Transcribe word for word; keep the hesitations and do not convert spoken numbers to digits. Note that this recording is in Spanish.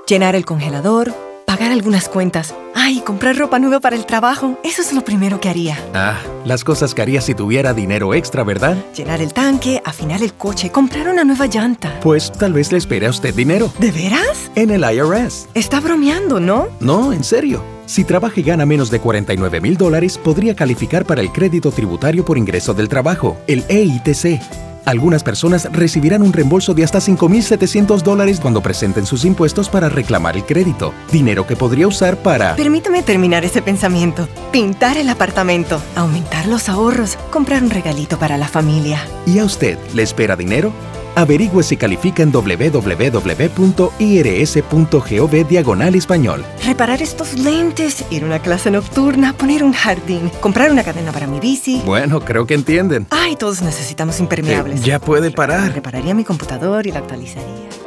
Llenar el congelador, pagar algunas cuentas. Ay, comprar ropa nueva para el trabajo. Eso es lo primero que haría. Ah, las cosas que haría si tuviera dinero extra, ¿verdad? Llenar el tanque, afinar el coche, comprar una nueva llanta. Pues tal vez le espere a usted dinero. ¿De veras? En el I R S. Está bromeando, ¿no? No, en serio. Si trabaja y gana menos de cuarenta y nueve mil dólares, podría calificar para el crédito tributario por ingreso del trabajo, el E I T C. Algunas personas recibirán un reembolso de hasta cinco mil setecientos dólares cuando presenten sus impuestos para reclamar el crédito. Dinero que podría usar para... Permítame terminar ese pensamiento. Pintar el apartamento, aumentar los ahorros, comprar un regalito para la familia. ¿Y a usted le espera dinero? Averigüe si califica en doble u doble u doble u punto i r s punto gov diagonal español. Reparar estos lentes, ir a una clase nocturna, poner un jardín, comprar una cadena para mi bici. Bueno, creo que entienden. Ay, todos necesitamos impermeables. Eh, ya puede parar. Repararía mi computador y la actualizaría.